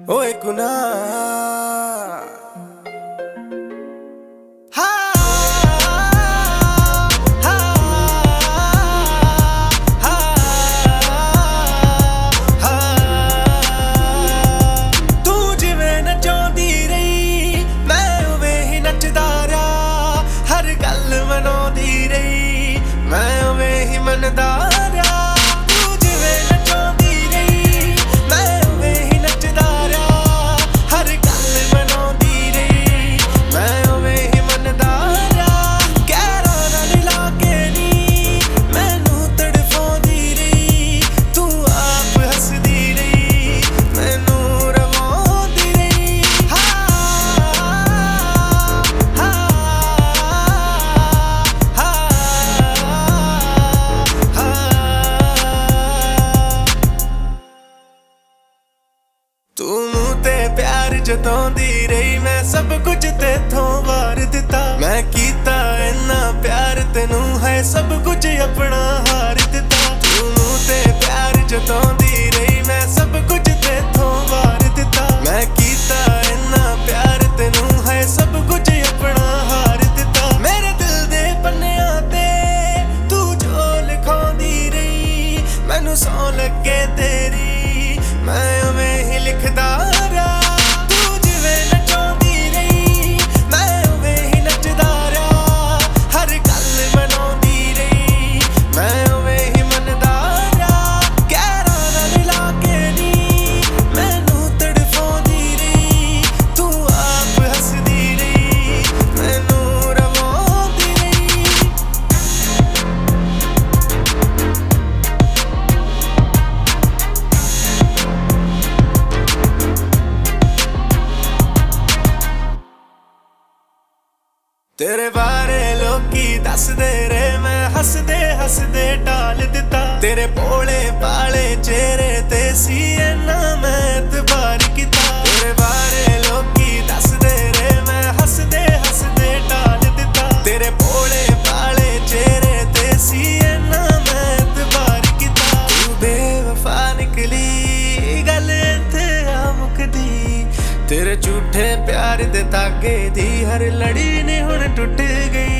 ਓਏ ਗੁਨਾਹ ਤੂੰ ਜਿਵੇਂ ਨਚਾਉਂਦੀ ਰਹੀ ਮੈਂ ਉਵੇਂ ਹੀ ਨੱਚਦਾ ਰਿਹਾ, ਹਰ ਗੱਲ ਮਨਾਉਂਦੀ ਰਹੀ ਮੈਂ ਉਵੇਂ ਹੀ ਮੰਨਦਾ ਰਿਹਾ। ਤੂੰ ਜਿਵੇਂ ਨਚਾਉਂਦੀ ਰਹੀ ਮੈਂ ਉਵੇਂ ਹੀ ਨੱਚਦਾ ਰਿਹਾ, ਹਰ ਗੱਲ ਮਨਾਉਂਦੀ ਰਹੀ ਮੈਂ ਉਵੇਂ ਹੀ ਮੰਨਦਾ ਰਿਹਾ। ਗਹਿਰਾ ਨਾਲ ਲਾ ਕੇ ਨੀ ਮੈਨੂੰ ਤੜਫਾਉਂਦੀ ਰਹੀ, ਤੂੰ ਆਪ ਹੱਸਦੀ ਰਹੀ ਮੈਨੂੰ ਰਵਾਉਂਦੀ ਰਹੀ। ਤੂੰ ਮੂੰਹ ਤੇ ਪਿਆਰ ਜਤਾਉਂਦੀ ਰਹੀ, ਮੈਂ ਸਭ ਕੁਝ ਤੇਥੋਂ ਵਾਰ ਦਿੱਤਾ। ਮੈਂ ਕੀਤਾ ਇੰਨਾ ਪਿਆਰ ਤੈਨੂੰ ਹੈ ਸਭ ਕੁਝ ਆਪਣਾ ਹਾਰ ਦਿੱਤਾ। ਤੂੰ ਮੂੰਹ ਤੇ ਪਿਆਰ ਜਤਾਉਂਦੀ ਰਹੀ, ਮੈਂ ਸਭ ਕੁਝ ਤੇਥੋਂ ਵਾਰ ਦਿੱਤਾ। ਮੈਂ ਕੀਤਾ ਇੰਨਾ ਪਿਆਰ ਤੈਨੂੰ ਹੈ ਸਭ ਕੁਝ ਆਪਣਾ ਹਾਰ ਦਿੱਤਾ। ਮੇਰੇ ਦਿਲ ਦੇ ਪੰਨਿਆਂ ਤੇ ਤੂੰ ਜੋ ਲਿਖਾਉਂਦੀ ਰਹੀ, ਮੈਨੂੰ ਸੌਂ ਲੱਗੇ ਤੇਰੀ ਮੈਂ ਉਵੇਂ ਹੀ ਲਿਖਦਾ ਰਿਹਾ। ਤੂੰ ਜਿਵੇਂ ਨਚਾਉਂਦੀ ਰਹੀ ਮੈਂ ਉਵੇਂ ਹੀ ਨੱਚਦਾ ਰਿਹਾ, ਹਰ ਗੱਲ ਮਨਾਉਂਦੀ ਰਹੀ ਮੈਂ ਉਵੇਂ ਹੀ ਮੰਨਦਾ ਰਿਹਾ। ਗਹਿਰਾ ਨਾਲ ਲਾ ਕੇ ਨੀ ਮੈਨੂੰ ਤੜਫਾਉਂਦੀ ਰਹੀ, ਤੂੰ ਆਪ ਹੱਸਦੀ ਰਹੀ ਮੈਨੂੰ ਰਵਾਉਂਦੀ ਰਹੀ। ਤੇਰੇ ਬਾਰੇ ਲੋਕੀ ਦੱਸਦੇ ਰਹੇ, ਮੈਂ ਹੱਸਦੇ ਹੱਸਦੇ ਟਾਲ ਦਿੱਤਾ। ਤੇਰੇ ਭੋਲੇ ਭਾਲੇ ਚਿਹਰੇ ਤੇ ਸੀ ਇੰਨਾ ਮੈਂ ਇਤਬਾਰ ਕੀਤਾ। ਤੇਰੇ ਬਾਰੇ ਲੋਕੀ ਦੱਸਦੇ ਰਹੇ, ਮੈਂ ਹੱਸਦੇ ਹੱਸਦੇ ਟਾਲ ਦਿੱਤਾ। ਤੇਰੇ ਭੋਲੇ ਭਾਲੇ ਚਿਹਰੇ ਤੇ ਸੀ ਇੰਨਾ ਮੈਂ ਇਤਬਾਰ ਕੀਤਾ। ਤੂੰ ਬੇਵਫਾ ਨਿਕਲੀ ਗੱਲ ਇੱਥੇ ਆ ਮੁੱਕਦੀ, ਤੇਰੇ ਝੂਠੇ ਪਿਆਰ ਦੇ ਧਾਗੇ ਦੀ ਹਰ ਲੜੀ ਨੇ ਹੁਣ ਟੁੱਟ ਗਈ।